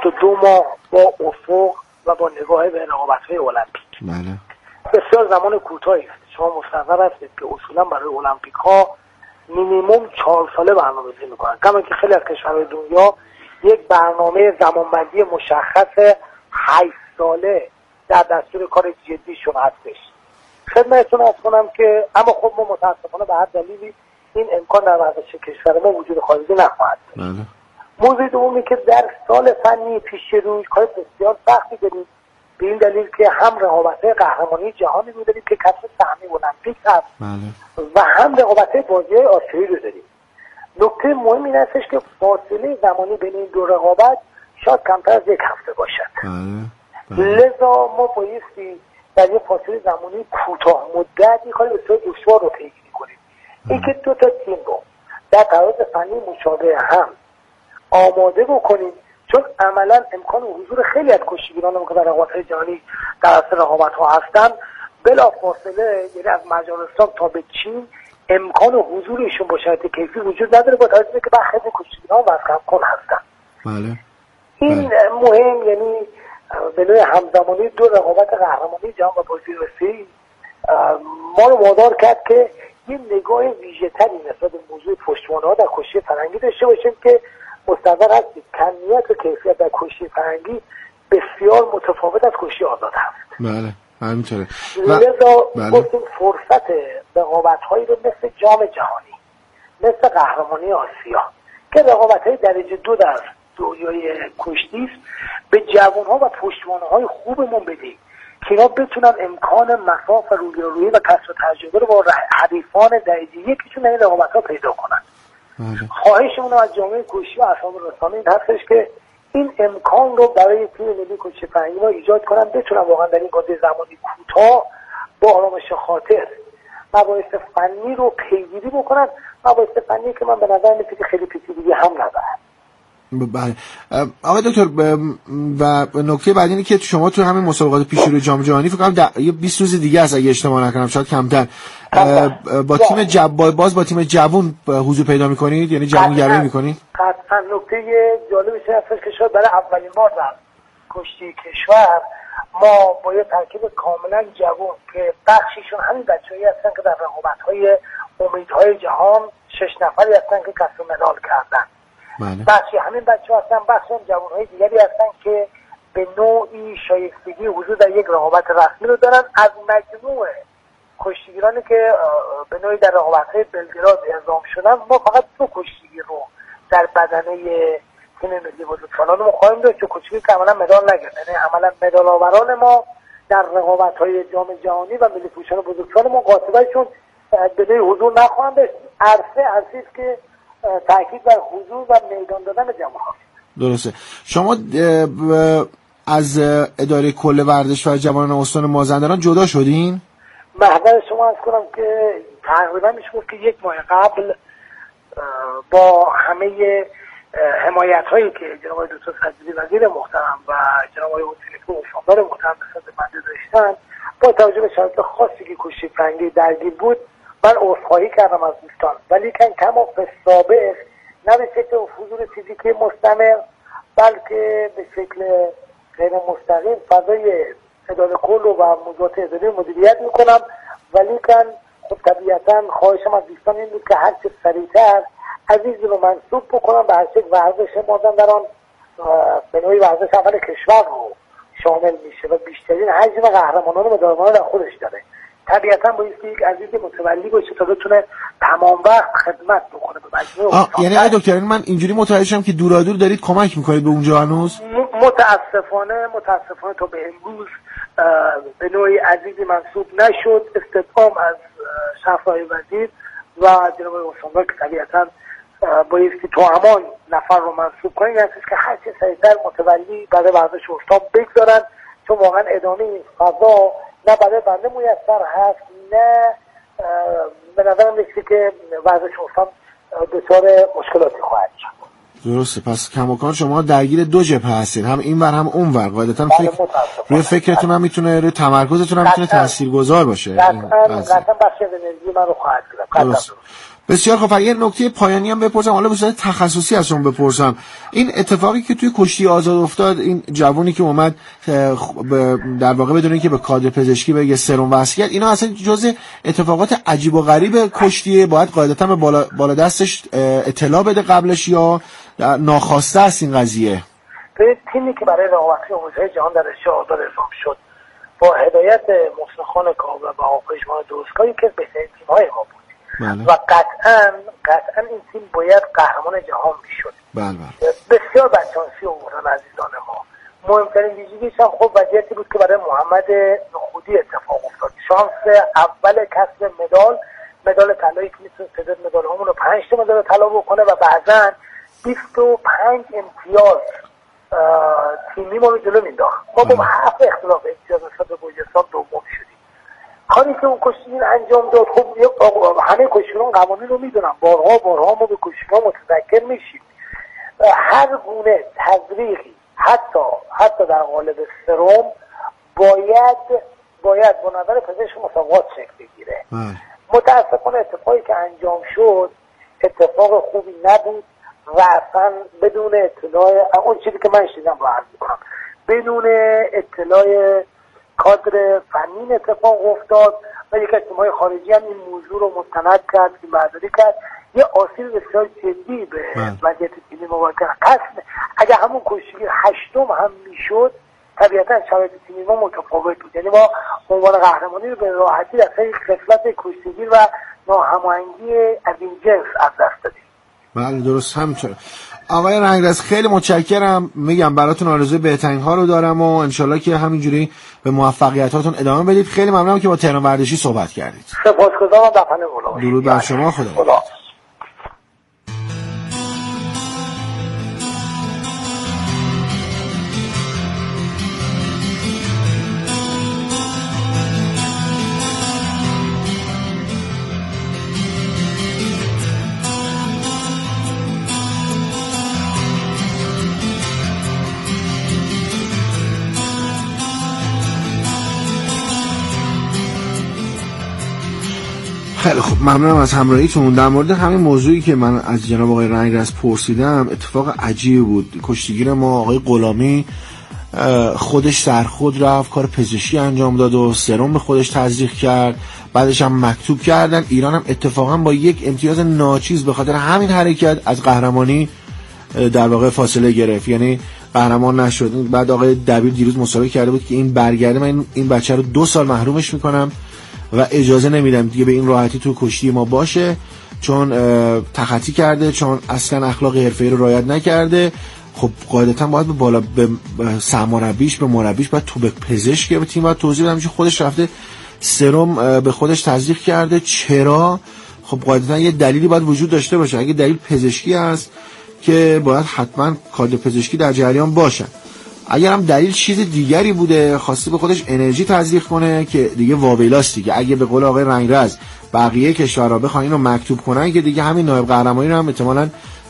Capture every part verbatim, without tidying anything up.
هفت و دو ماه با افق و با نگاه به رقابت‌های المپیک. بله. بسیار زمان کوتاهی است. شما مستحضر هستید که اصولا برای المپیک ها مینیمم چهار ساله برنامه‌ریزی میکنن، کما که خیلی از کشورهای دنیا یک برنامه زمانبندی مشخص هشت ساله در دستور کار جدیشون هستش. خدمتتون عرض کنم که اما خب ما متاسفانه به هر دلیلی این امکان در ورزش کشور ما وجود خارجی نخواهد داشت. بله. موضوع دومی که در سال فنی پیش روی کار بسیار سختی داریم، به این دلیل که هم رقابت‌های قهرمانی جهانی رو داریم که کسب سهمی المپیک هست. بله. و هم رقابت‌های بازی‌های آسیایی رو داریم. نکته مهم این هستش که فاصله زمانی بین این دو رقابت شاید کمتر از یک هفته باشد. بله. بله. لذا ما بایستی در یک فاصله زمانی کوتاه مدت این کار بسیار دشوار رو پیگیری کنیم. اینکه دو تا تیم رو در تراز فنی مشابه هم آماده بکنیم، چون عملا امکان حضور خیلی از کشتیگیران که در رقابت‌های جهانی در اصل رقابت‌ها هستن بلا فاصله، یعنی از مجارستان تا به چین امکان حضورشون با شرط کیفی وجود نداره، با توجه که برخی از کشتیگیران وزن کم کن هستن. بله. این بله. مهم، یعنی به نوع همزمانی دو رقابت قهرمانی جهان و بازی آسیایی ما رو وادار کرد که یه نگاه ویژه‌تری نسبت به موضوع پشتوانه‌ها در کشتی فرنگی داشته باشیم که مستحضر هستید کمیت و کیفیت در کشتی فرنگی بسیار متفاوت از کشتی آزاد هست. بله همینطوره. لذا بله. گفتیم فرصت رقابت‌هایی رو مثل جام جهانی، مثل قهرمانی آسیا که رقابت‌های درجه دو در دنیای کشتی است، به جوان‌ها و پشتوانه‌های خوبمون بدیم که اینا بتونن امکان مصاف و رویارویی و کسب تجربه رو با حریفان درجه یکیشون این رقابت‌ها پیدا کنن. بله. خواهشمون از جامعه کشتی و اصحاب رسانه این هستش که این امکان رو برای تیم ملی کشتی فرنگی ما ایجاد کنن، بتونن واقعا در این مدت زمانی کوتاه با آرامش خاطر مباحث فنی رو پیگیری بکنن، مباحث فنی که من به نظر میاد که خیلی پیچیدگی هم نداره. بله. آقای دکتر و نکته بعدی اینه که شما تو همین مسابقات پیش روی جام جهانی فکر کنم یه بیست روز دیگه است اگه اشتباه نکنم، شاید کمتر، با تیم جب باز با تیم جوون حضور پیدا میکنید، یعنی جوونگرایی میکنید؟ قطعا نکته جالبش هستش که شاید برای اولین بار در کشتی کشور ما با یه ترکیب کاملا جوان که بخشیشون همین بچه‌ای هستن که در رقابت‌های امیدهای جهان شش نفری هستن که کسب مدال کردن. بله. بخشی همین بچه‌ها هستن، بخشی هم جوان‌های دیگری هستن که به نوعی شایستگی حضور در یک رقابت رسمی رو دارن. از مجموع کشتیگیرانی که به نوعی در رقابت‌های بلگراد اعزام شدن، ما فقط دو کشتیگیر رو در بدنه تیم ملی بزرگسالان ما خواهیم داشت که کشتیگیر که عملا مدال نگرفت، یعنی عملا مدال آوران ما در رقابت‌های جام جهانی و ملی پوشان بزرگسال ما قاطبه‌شون به نوعی حضور نخواهند داشت. عرصه عرصه‌ای است که تاکید بر حضور و میدان دادن جوان‌ها. درسته. شما از اداره کل ورزش و جوانان استان مازندران جدا شدین؟ محضر شما از کنم که تقریبا میشه گفت که یک ماه قبل با همه حمایت هایی که جناب آقای دکتر فضلی وزیر محترم و جناب آقای حسینی استاندار محترم نسبت به بنده داشتن، با توجه به شرایط خاصی که کشتی فرنگی درگیر بود، من عذرخواهی کردم از دوستان، ولی که کما به سابق نه به شکل حضور فیزیکی مستمر بلکه به شکل غیر مستقیم فضای اداره کل و موضوعات اداری مدیریت میکنم، ولی کن خب طبیعتا خواهشم از دوستان این بود که هر چه سریعتر عزیز رو منصوب بکنم به هر چه ورزش مازندران به نوعی ورزش اول کشور رو شامل میشه و بیشترین حجم قهرمانان و مدال‌ها در خودش داره. طبیعتا باید یک عزیز متولی باشه تا بتونه تمام وقت خدمت بکنه به مجموعه. یعنی آقای دکتر من اینجوری متوجه شدم که دورادور دارید کمک میکنید به اونجا هنوز؟ متاسفانه متاسفانه تا به امروز به نوعی عزیزی منصوب نشد. استدعام از شفای وزیر و جناب استاندار که طبیعتا بایستی تو همان نفر رو منصوب کنید، یعنی که هر چه سریعتر متولی برای ورزش استان بگذارن، چون واقعا ادامه این فضا نه برای بنده میسر هست نه به نظرم میشه که ورزش استان دچار مشکلاتی خواهد شد. درسته. پس کماکان شما درگیر دو جبهه هستید، هم این ور هم اون ور. قاعدتا فکر روی فکرتون هم میتونه، روی تمرکزتون هم میتونه تاثیرگذار باشه. قطعا قطعا بخش انرژی من رو خواهد گرفت. درست. بسیار خب. یه نکته پایانی هم بپرسم، حالا به صورت تخصصی از شما بپرسم، این اتفاقی که توی کشتی آزاد افتاد، این جوانی که اومد در واقع بدون اینکه به کادر پزشکی بگه سرم وصل کرد، اینا اصلا جزء اتفاقات عجیب و غریب کشتیه؟ باید قاعدتا به بالا, بالا دستش اطلاع بده قبلش یا ناخواسته است این قضیه؟ به تیمی که برای رقابت‌های حوزه جهان در رشته آزاد اعزام شد با هدایت محسن خان کاوه و آقای شما دوستکاری که بهترین تیم‌های ما بود. بله. و قطعاً قطعاً این تیم باید قهرمان جهان میشد. بله. بسیار بدشانسی آوردن عزیزان ما. مهمترین ویژگیش هم خب وضعیتی بود که برای محمد نخودی اتفاق افتاد. شانس اول کسب مدال مدال طلایی که میتونه تعداد مدال همون رو پنج تا مدال طلا بکنه و بعداً بیست و پنج امتیاز تیمی ما رو جلو مینداخت. ما با هفت اختلاف امتیاز نسبت به گرجستان دوم شدیم. کاری که اون کشتیگیر انجام داد، خب همه کشتیگران قوانین رو میدونن، بارها بارها ما به کشتیگران متذکر میشیم. هر گونه تزریقی حتی حتی در قالب سرم باید باید با نظر پزشک مسابقات شکل بگیره. متاسفانه اتفاقی که انجام شد اتفاق خوبی نبود و اصلا بدون اطلاع اون چیزی که من شنیدم رو عرض می‌کنم، بدون اطلاع کادر فنی اتفاق افتاد و یک از تیم‌های خارجی هم این موضوع رو مستند کرد که برداری کرد. یه آسیب بسیار جدی به وضعیت تیمی ما کرد. پس اگر همون کشتیگیر هشتم هم میشد طبیعتا شرایط تیمی ما متفاوت بود، یعنی ما عنوان قهرمانی رو به راحتی در یک خصلت کشتیگیر و ناهماهنگی از این جنس از دست دادیم. بله درست همینطوره. آقای رنگرز خیلی متشکرم، میگم براتون آرزوی بهترین ها رو دارم و انشالله که همینجوری به موفقیتاتون ادامه بدید. خیلی ممنونم که با تهران ورزشی صحبت کردید. سپاسگزارم. دفنه مولا. درود بر شما. خدا. خدا. خیلی خوب، ممنونم از همراهیتون. در مورد همین موضوعی که من از جناب آقای رنگرز پرسیدم، اتفاق عجیبی بود. کشتیگیر ما آقای غلامی خودش در خود رفت کار پزشکی انجام داد و سرم به خودش تزریق کرد، بعدش هم مکتوب کردن. ایران هم اتفاقا با یک امتیاز ناچیز به خاطر همین حرکت از قهرمانی در واقع فاصله گرفت، یعنی قهرمان نشد. بعد آقای دبیر دیروز مصاحبه کرده بود که این برگرده من این بچه رو دو سال محرومش میکنم و اجازه نمیدم دیگه به این راحتی تو کشتی ما باشه، چون تخطی کرده، چون اصلا اخلاق حرفه‌ای رو رعایت نکرده. خب قاعدتا باید به بالا به سرمربیش به مربیش باید تو به پزشک به تیم باید توضیح بدم، خودش رفته سرم به خودش تزریق کرده. چرا؟ خب قاعدتا یه دلیلی باید وجود داشته باشه. اگه دلیل پزشکی هست که باید حتما کادر پزشکی در جریان باشه. اگر هم دلیل چیز دیگری بوده، خواسته به خودش انرژی تزریق کنه، که دیگه واویلاست دیگه. اگه به قول آقای رنگرز بقیه کشورها بخواین اینو مکتوب کنن که دیگه همین نایب قهرمانی رو هم احتمالاً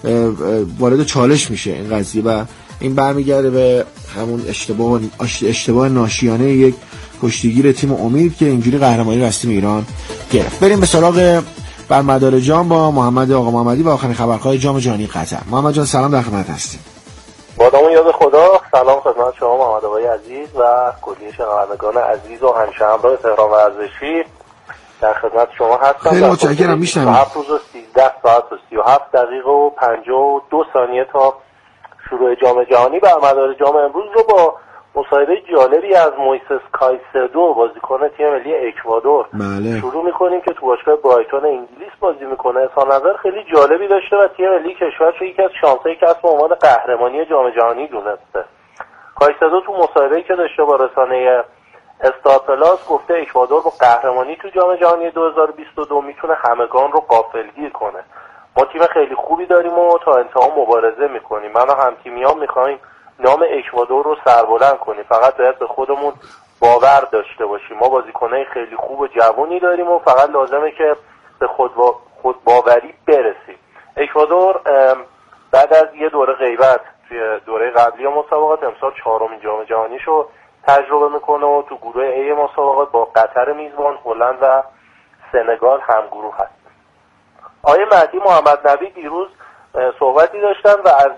وارد چالش میشه این قضیه و این برمیگرده به همون اشتباه اشتباه ناشیانه یک کشتیگیر تیم امید که اینجوری قهرمانی رو از تیم ایران گرفت. بریم به سراغ بر مدار جام با محمد آقا محمدی و آخرین خبرهای جام جهانی قطر. محمد جان سلام، در خدمت هستیم. با نام یاد خدا، سلام خدمت شما محمد آقای عزیز و کلیه شنوندگان عزیز و همشهران تهران ورزشی. در خدمت شما هستم. خیلی متشکرم. میشنم. هفت روز و سیزده ساعت و سی و هفت دقیقه و پنجاه و دو ثانیه تا شروع جام جهانی بر مدار جام امروز رو با مصاحبه جالبی از مویسس کایسدو بازیکن تیم ملی اکوادور بله. شروع می‌کنیم که تو باشگاه برایتون انگلیس بازی می‌کنه. اظهار نظر خیلی جالبی داشته و تیم ملی کشورش رو یکی از شانس‌های کسب عنوان قهرمانی جام جهانی دونسته. کایسدو تو مصاحبه‌ای که داشته با رسانه استار پلاس گفته اکوادور با قهرمانی تو جام جهانی دو هزار و بیست و دو میتونه همگان رو غافلگیر کنه. ما تیم خیلی خوبی داریم و تا انتها مبارزه می‌کنیم. من و هم‌تیمیام می‌خوایم نام اکوادور رو سربلند کنیم، فقط باید به خودمون باور داشته باشیم. ما بازیکنای خیلی خوب و جوونی داریم و فقط لازمه که به خود با... خود باوری برسیم. اکوادور بعد از یه دوره غیبت توی دوره قبلی مسابقات امسال چهارمین جام جهانیشو تجربه میکنه و تو گروه ای مسابقات با قطر میزبان، هلند و سنگال همگروه هست. آقای مهدی محمد نبی دیروز صحبتی داشتن و از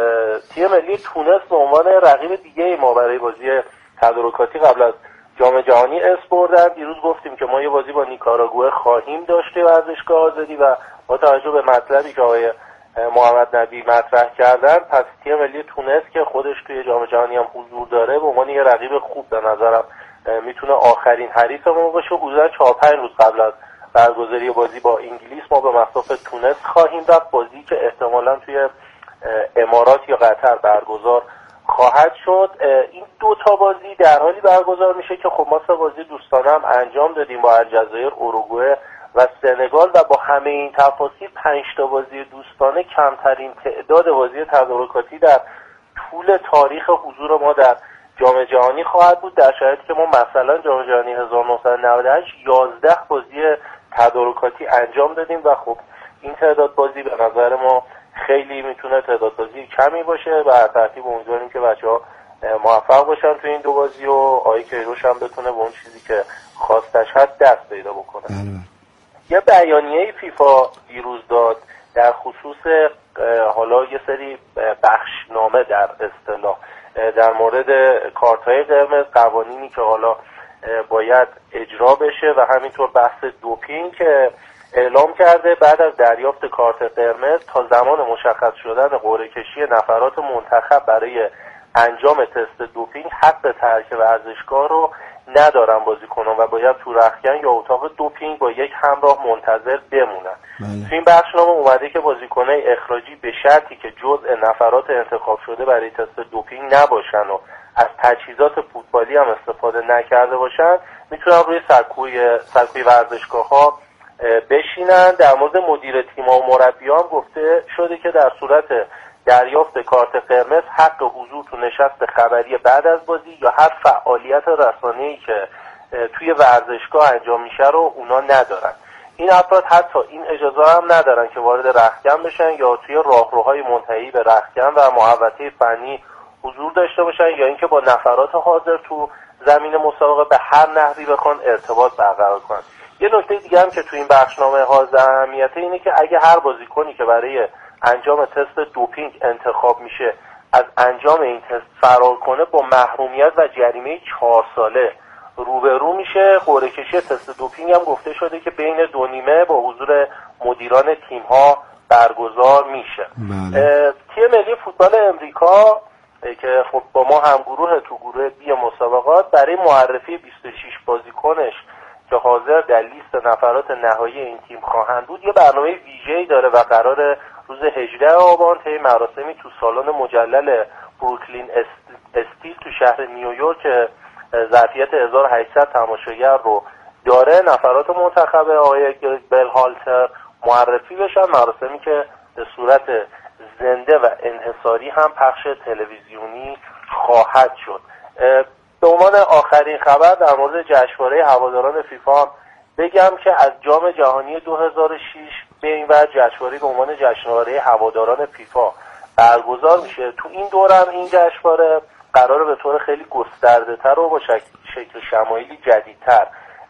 تیم ملی تونس به عنوان رقیب دیگه ما برای بازی تدارکاتی قبل از جام جهانی اسم بردن. دیروز گفتیم که ما یه بازی با نیکاراگوئه خواهیم داشت ورزشگاه آزادی و با توجه به مطلبی که آقای محمد نبی مطرح کردن، پس تیم ملی تونس که خودش توی جام جهانی هم حضور داره به عنوان یه رقیب خوب به نظرم میتونه آخرین حریفمون باشه. حدودا چهار پنج روز قبل از برگزاری بازی با انگلیس ما به مصاف تونس خواهیم رفت، بازی که احتمالاً توی امارات یا قطر برگزار خواهد شد. این دو تا بازی در حالی برگزار میشه که خب ما سه بازی دوستانه هم انجام دادیم با الجزایر، اوروگوئه و سنگال و با همه این تفاصیل پنج تا بازی دوستانه کمترین تعداد بازی تدارکاتی در طول تاریخ حضور ما در جام جهانی خواهد بود، در شرایطی که ما مثلا جام جهانی هزار و نهصد و نود و هشت یازده بازی تدارکاتی انجام دادیم و خب این تعداد بازی به نظر ما خیلی میتونه تعداد بازی کمی باشه و هر ترتیب امیدواریم که بچه‌ها موفق باشن تو این دو بازی و آقای کیروش هم بتونه به اون چیزی که خواستش هست دست پیدا بکنه. یه بیانیه فیفا دیروز داد در خصوص حالا یه سری بخشنامه در اصطلاح در مورد کارت‌های قرمز، قوانینی که حالا باید اجرا بشه و همینطور بحث دوپینگ که اعلام کرده بعد از دریافت کارت قرمز تا زمان مشخص شدن قرعه‌کشی نفرات منتخب برای انجام تست دوپینگ حق ترک ورزشگاه رو ندارن بازیکنان و باید تو رختکن یا اتاق دوپینگ با یک همراه منتظر بمونن. تو این بخشنامه اومده که بازیکنای اخراجی به شرطی که جزء نفرات انتخاب شده برای تست دوپینگ نباشن و از تجهیزات فوتبالی هم استفاده نکرده باشن میتونن روی سکوی سکوی ورزشگاه‌ها بشینن. در مورد مدیر تیم‌ها و مربیان گفته شده که در صورت دریافت کارت قرمز حق حضور تو نشست خبری بعد از بازی یا هر فعالیت رسانه‌ای که توی ورزشگاه انجام میشه رو اونا ندارن. این افراد حتی این اجازه هم ندارن که وارد رختکن بشن یا توی راهروهای منتهی به رختکن و محوطه فنی حضور داشته باشن یا اینکه با نفرات حاضر تو زمین مسابقه به هر نحوی بخوان ارتباط برقرار کنن. یه نکته دیگه هم که تو این بخشنامه حائز اهمیته اینه که اگه هر بازیکنی که برای انجام تست دوپینگ انتخاب میشه از انجام این تست فرار کنه با محرومیت و جریمه چهار ساله روبرو میشه. قرعه‌کشی تست دوپینگ هم گفته شده که بین دو نیمه با حضور مدیران تیم‌ها برگزار میشه. تیم ملی فوتبال امریکا که خب با ما هم گروه تو گروه بی مسابقات برای معرفی بیست و شش بازیکنش که حاضر در لیست نفرات نهایی این تیم خواهند بود یه برنامه ویژه‌ای داره و قرار روز هجدهم آبان طی مراسمی تو سالن مجلل بروکلین استیل تو شهر نیویورک ظرفیت هزار و هشتصد تماشاگر رو داره نفرات منتخب آقای بل هالتر معرفی بشن، مراسمی که به صورت زنده و انحصاری هم پخش تلویزیونی خواهد شد. به عنوان آخرین خبر در مورد جشنواره هواداران فیفا بگم که از جام جهانی دو هزار و شش به این ور جشنواره به عنوان جشنواره هواداران فیفا برگزار میشه. تو این دورم این جشنواره قراره به طور خیلی گسترده تر و با شکل, شکل شمایلی جدیدتر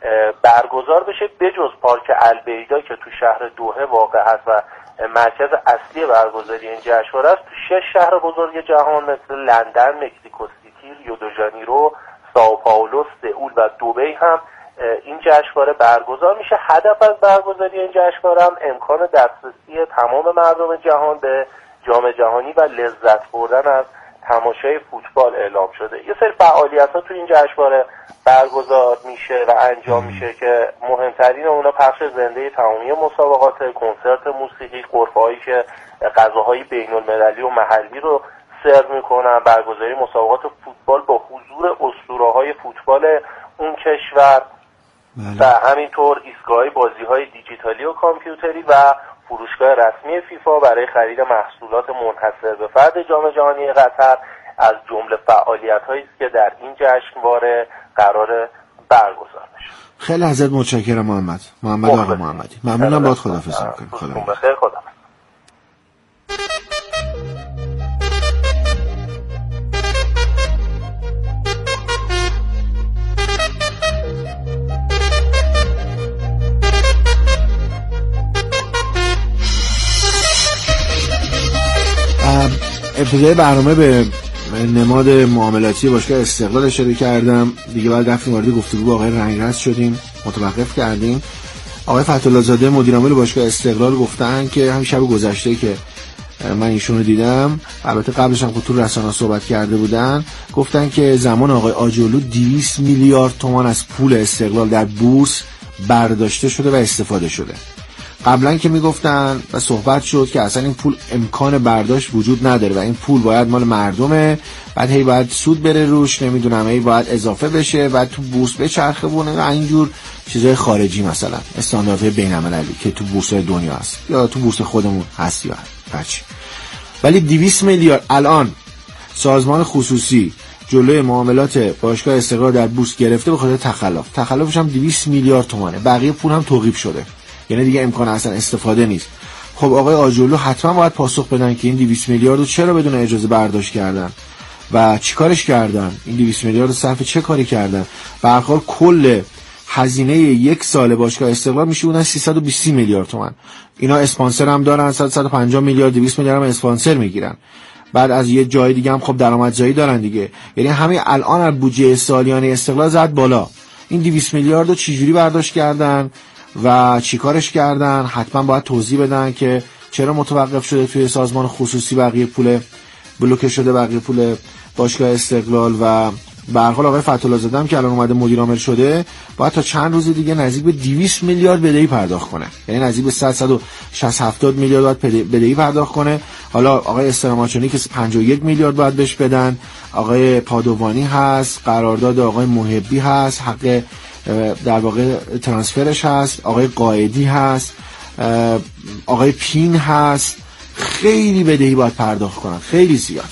برگزار بشه. بجز پارک البیدا که تو شهر دوحه واقع هست و مرکز اصلی برگزاری این جشنواره است، تو شش شهر بزرگ جهان مثل لندن، مکزیکو سیتی، ریو دو ژانیرو، سائو پائولو، سئول و دبی هم این جشنواره برگزار میشه. هدف از برگزاری این جشنواره هم امکان دسترسی تمام مردم جهان به جام جهانی و لذت بردن از تماشای فوتبال اعلام شده. یه سری فعالیت‌ها تو این جشنواره برگزار میشه و انجام میشه که مهمترین اونا پخش زنده تمامی مسابقات، کنسرت موسیقی، غرفه‌هایی که غذاهای بین‌المللی و محلی رو سرو میکنن، برگزاری مسابقات فوتبال با حضور اسطوره‌های فوتبال اون کشور و همینطور ایستگاه بازی‌های دیجیتالی و کامپیوتری و فروشگاه رسمی فیفا برای خرید محصولات منحصر به فرد جام جهانی قطر از جمله فعالیت‌هایی است که در این جشنواره قرار برگزار بشه. خیلی ازت متشکرم محمد. محمد آقا محمدی. ممنونم، باهات خداحافظی می‌کنم. خدا بخیر. خدا ابتدای برنامه به نماد معاملاتی باشگاه استقلال اشاره کردم، دیگه بعد رفتیم وارد گفتگو با آقای رنگرز شدیم، متوقف کردیم. آقای فتح‌الله زاده مدیر عامل باشگاه استقلال گفتن که همین شب گذشته که من ایشون رو دیدم، البته قبلش هم تو رسانه‌ها صحبت کرده بودن، گفتن که زمان آقای آجرلو دویست میلیارد تومان از پول استقلال در بورس برداشته شده و استفاده شده. قبلا که میگفتن و صحبت شد که اصلا این پول امکان برداشت وجود نداره و این پول باید مال مردمه، بعد هی باید سود بره روش، نمیدونم هی باید اضافه بشه، بعد تو بورس بچرخه و اینجور چیزای خارجی، مثلا استانداردهای بین‌المللی که تو بورس دنیا هست یا تو بورس خودمون هست یا هرچی. ولی دویست میلیارد الان سازمان خصوصی جلوی معاملات باشگاه استقلال در بورس گرفته به خاطر تخلف. تخلفش هم دویست میلیارد تومانه. بقیه پول هم توقیف شده، یعنی دیگه امکان اصلا استفاده نیست. خب آقای آجرلو حتما باید پاسخ بدن که این دویست میلیارد رو چرا بدون اجازه برداشت کردن و چیکارش کردن، این دویست میلیارد رو صرف چه کاری کردن. به هر حال کل هزینه یک سال باشگاه استقلال میشه اون سیصد و بیست میلیارد تومان. اینا اسپانسر هم دارن، صد و پنجاه میلیارد دویست میلیارد هم اسپانسر میگیرن. بعد از یه جای دیگه هم خب درآمدزایی دارن دیگه. یعنی همین الان از بودجه سالیانه استقلال زد بالا. این دویست میلیارد رو چجوری برداشت کردن و چیکارش کردن؟ حتما باید توضیح بدن که چرا متوقف شده توی سازمان خصوصی بقیه پول بلوکه شده، بقیه پول باشگاه استقلال. و به هر حال آقای فتح‌الله زاده هم که الان اومده مدیر عامل شده، باید تا چند روز دیگه نزدیک به دویست میلیارد بدهی پرداخت کنه، یعنی نزدیک به صد و شصت هفتاد میلیارد باید بدهی پرداخت کنه. حالا آقای استراماچونی که پنجاه و یک میلیارد باید بهش بدن، آقای پادوانی هست، قرارداد آقای محبی هست، حق در واقع ترانسفرش هست، آقای قائدی هست، آقای پین هست. خیلی بدهی باید پرداخت کنن، خیلی زیاد.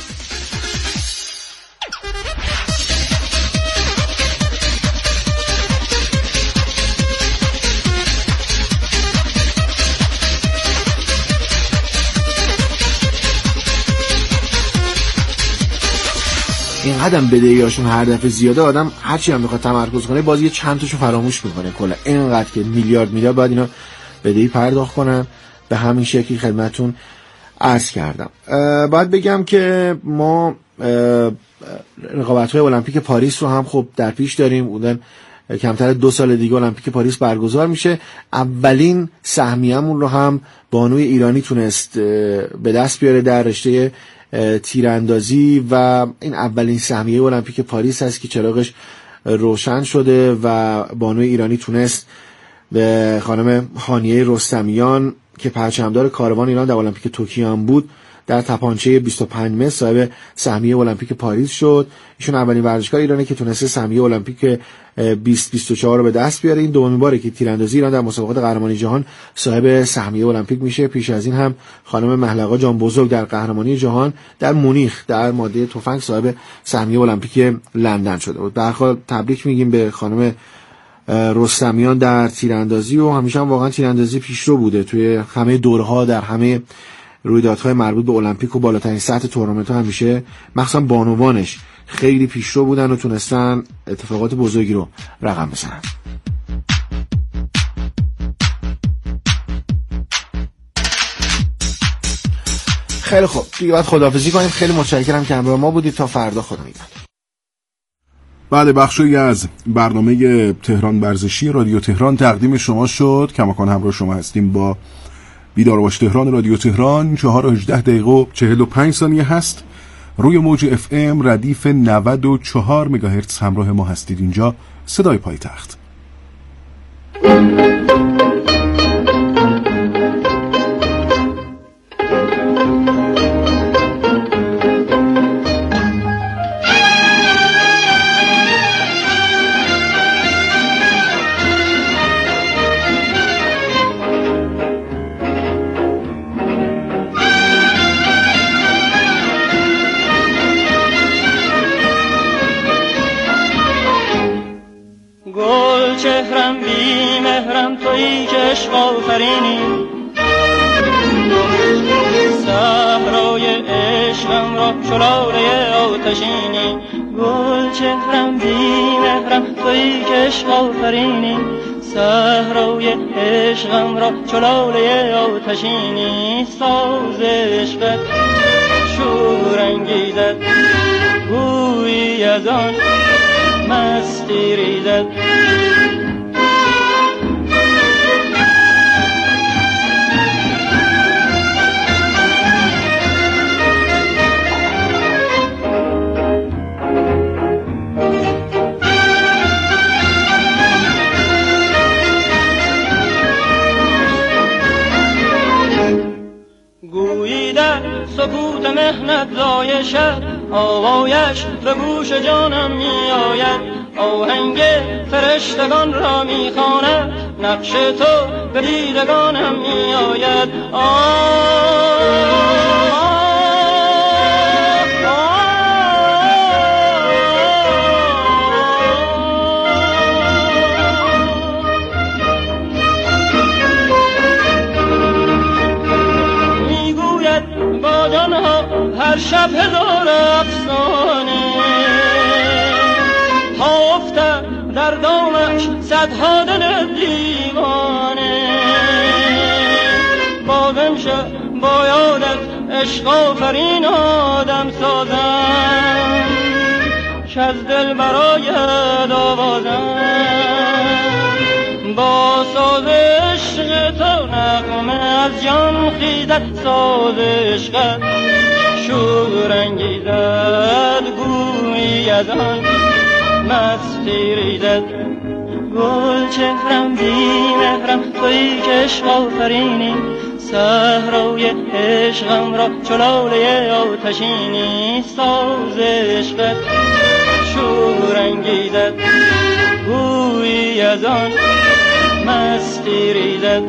این قدم بدهیاشون هر دفعه زیاده، آدم هرچی هم میخواد تمرکز کنه باز یه چند تاشو فراموش میکنه. کلا اینقدر که میلیارد میلیارد باید اینا بدهی پرداخت کنن. به همین شکلی خدمتون عرض کردم. باید بگم که ما رقابت‌های المپیک پاریس رو هم خب در پیش داریم. بودن کمتر دو سال دیگه المپیک پاریس برگزار میشه. اولین سهمیه‌مون رو هم بانوی ایرانی تونست به دست بیاره در رشته تیراندازی و این اولین سهمیه المپیک پاریس هست که چراغش روشن شده و بانوی ایرانی تونست به خانم هانیه رستمیان که پرچمدار کاروان ایران در المپیک توکیو هم بود در تپانچه بیست و پنج متر صاحب سهمیه المپیک پاریس شد. ایشون اولین ورزشکار ایرانی که تونسته سهمیه المپیک بیست بیست و چهار رو به دست بیاره. این دومین باره که تیراندازی ایران در مسابقات قهرمانی جهان صاحب سهمیه المپیک میشه. پیش از این هم خانم مهلقا جان بزرگ در قهرمانی جهان در مونیخ در ماده تفنگ صاحب سهمیه المپیک لندن شده بود. به هر حال تبریک میگیم به خانم رستمیان در تیراندازی و همیشه هم واقعا تیراندازی پیشرو بوده توی همه دورها، در همه رویدادهای مربوط به المپیک و بالاترین سطح تورنمنت‌ها همیشه مخصوصا بانوانش خیلی پیشرو بودن و تونستن اتفاقات بزرگی رو رقم بزنن. خیلی خوب دیگه باید خداحافظی کنیم. خیلی متشکرم که همراه ما بودید. تا فردا، خدا نگهدار. بله، بخشی از برنامه تهران ورزشی رادیو تهران تقدیم شما شد. کماکان همراه شما هستیم با بیدار باش تهران رادیو تهران. چهار و هجده دقیقه و چهل و پنج ثانیه هست. روی موج اف ام ردیف نود و چهار مگاهرتز همراه ما هستید. اینجا صدای پایتخت. آفرینی صحرای عشقم را شلاله آتشینی گل چهرم بی مهرم تویی که عشق آفرینی صحرای عشقم را شلاله آتشینی ساز عشقت شور انگیزد گویی از آن مستی ریزد سکوت مهنت زای شد آوایش به گوش جانم می آید آهنگ فرشتگان را می خواند نقش تو به دیدگانم می آید هر شب هزار افسانه تا افتد در دامش صدها دل دیوانه بازم شد با یادت عشق آفرین آدم سازم که از دل برایت آوازم با ساز عشق تو نغمه از جان خیزد ساز عشقت شور انگیزد گویی از آن مستی ریزد گل چهرم بی مهرم تویی که عشق آفرینی صحرای عشقم را چو لاله آتشینی ساز عشقت شور انگیزد گویی از آن مستی ریزد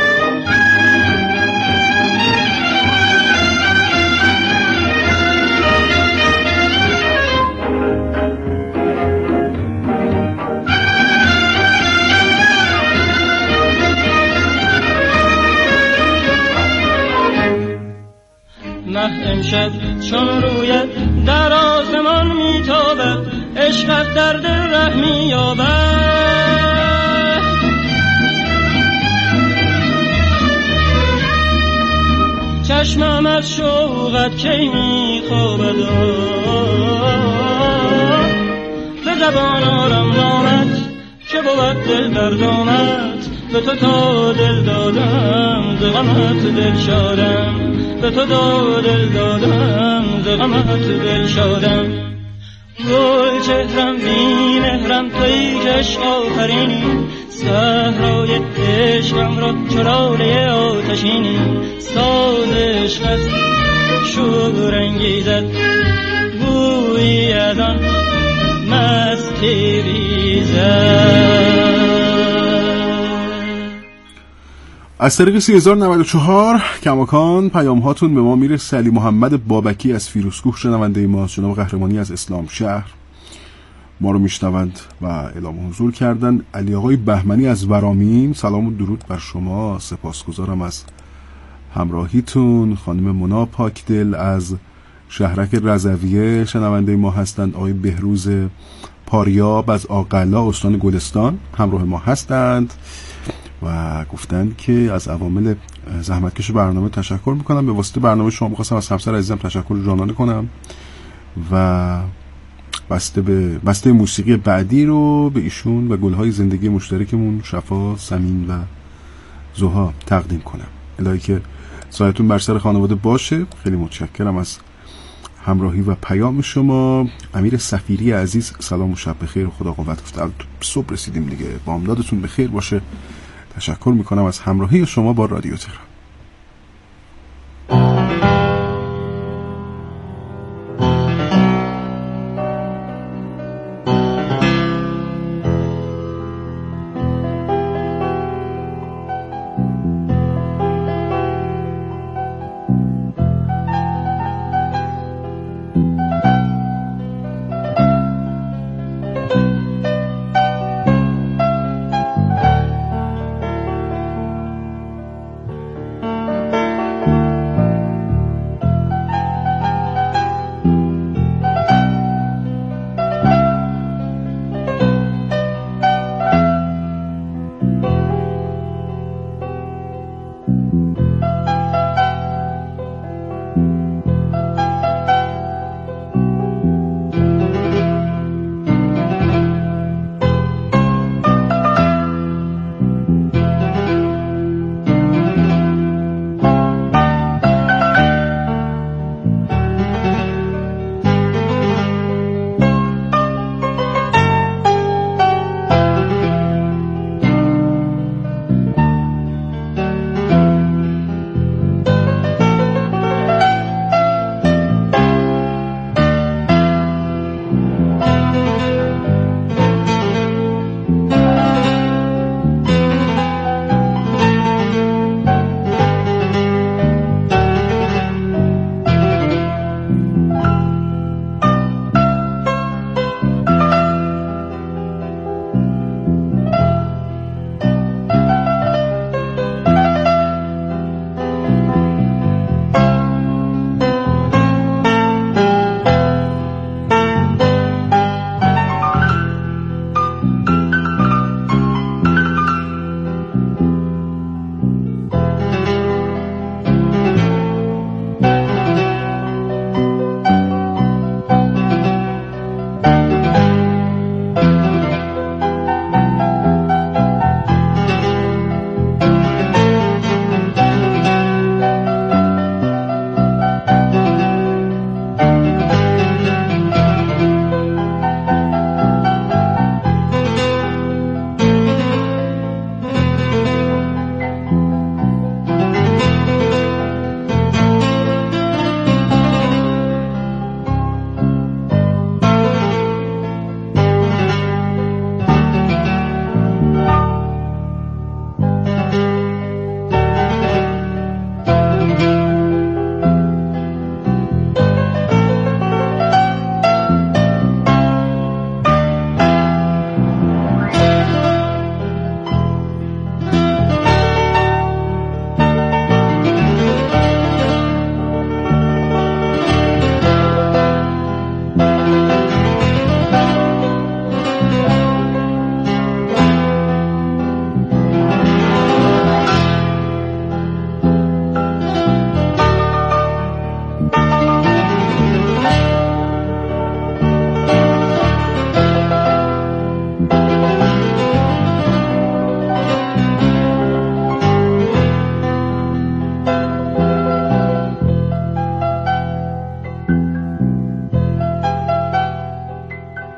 مه امشب چون رویت در آسمان میتابد عشقت در دل ره مییابد چشمم از شوقت کی میخوابد به زبان آرم نامت که بود دل در دامت به تو تا دل دادم ز غمت دل شادم به تو تا دل دادم ز غمت دل شادم گل چهرم بی مهرم تویی که عشق آفرینی صحرای عشقم را چو لاله آتشینی ساز عشقت شور انگیزد گویی از آن مستی ریزد. از طریق سی هزار و نود و چهار کماکان پیام هاتون به ما میرسه. علی محمد بابکی از فیروزکوه شنونده ماست. جناب قهرمانی از اسلام شهر ما رو میشنوند و اعلام حضور کردن. علی آقای بهمنی از ورامین سلام و درود بر شما، سپاسگزارم از همراهیتون. خانم منا پاکدل از شهرک رضویه شنونده ما هستند. آقای بهروز پاریاب از آقلا استان گلستان همراه ما هستند و گفتند که از عوامل زحمتکش برنامه تشکر میکنم. به واسطه برنامه شما میخواستم از همسر عزیزم تشکر جانانه کنم و بسته به بسته موسیقی بعدی رو به ایشون و گلهای زندگی مشترکمون شفا، سمین و زوها تقدیم کنم. الهی که سایتون بر سر خانواده باشه. خیلی متشکرم از همراهی و پیام شما. امیر سفیری عزیز سلام و شب بخیر و خدا قوت. گفت صبح رسیدیم دیگه، بامدادتون بخیر باشه. تشکر میکنم از همراهی شما با رادیو تهران.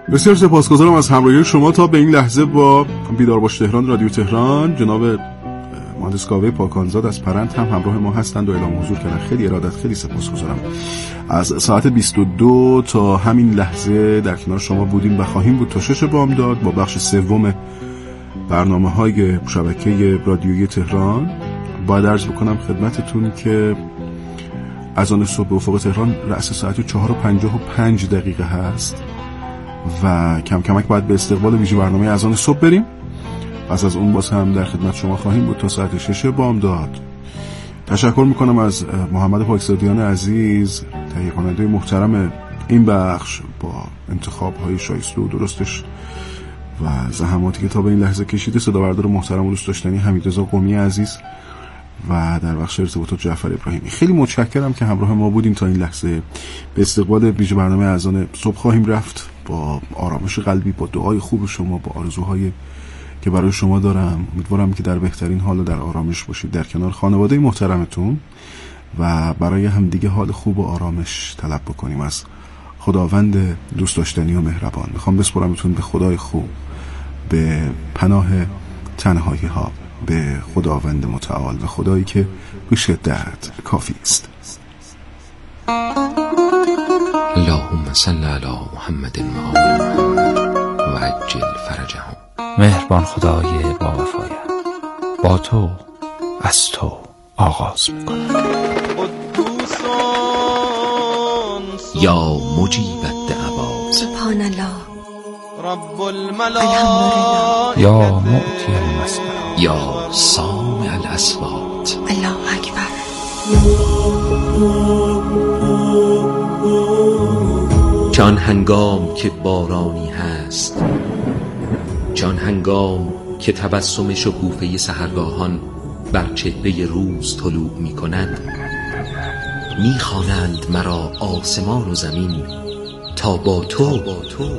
بسیار سپاسگزارم از همراهی شما تا به این لحظه با بیدار باش تهران رادیو تهران. جناب مهندس کاوه پاکانزاد از پرند هم همراه ما هستند و اعلام حضور کردن. خیلی ارادت، خیلی سپاسگزارم. از ساعت بیست و دو تا همین لحظه در کنار شما بودیم و خواهیم بود تا شش بامداد با بخش سوم برنامه‌های شبکه رادیویی تهران. باید عرض بکنم خدمتتون که اذان صبح به افق تهران رأس ساعت چهار و پنجاه و پنج دقیقه هست و کم کمک باید به استقبال ویژه برنامه اذان صبح بریم. پس از اون باز هم در خدمت شما خواهیم بود تا ساعت شش بامداد. تشکر میکنم از محمد پاکزادیان عزیز، تهیه کننده محترم این بخش، با انتخاب های شایسته و درستش و زحماتی که تا به این لحظه کشیده. صدابردار محترم و دوست داشتنی حمیدرضا قمی عزیز و در بخش ارتباطات جعفر ابراهیمی. خیلی متشکرم که همراه ما بودیم تا این لحظه. به استقبال ویژه برنامه اذان صبح خواهیم رفت با آرامش قلبی، با دعای خوب شما، با آرزوهای که برای شما دارم. امیدوارم که در بهترین حال و در آرامش باشید در کنار خانواده محترمتون و برای همدیگه حال خوب و آرامش طلب بکنیم از خداوند دوست داشتنی و مهربان. میخوام بسپرمتون به خدای خوب، به پناه تنهایی ها، به خداوند متعال و خدایی که به شدت کافی است. اللهم صل علی محمد و آل محمد و عجل فرجهم. مهربان خدای با وفایم، با تو از تو آغاز میکنم. یا مجیب الدعوات سبحان الله رب الملائکه یا معطی المسئله یا سامع الاصوات الله اکبر. که آن هنگام که بارانی هست، که آن هنگام که تبسم شکوفه سحرگاهان بر چهره روز طلوع می کند، می خوانند مرا آسمان و زمین تا با تو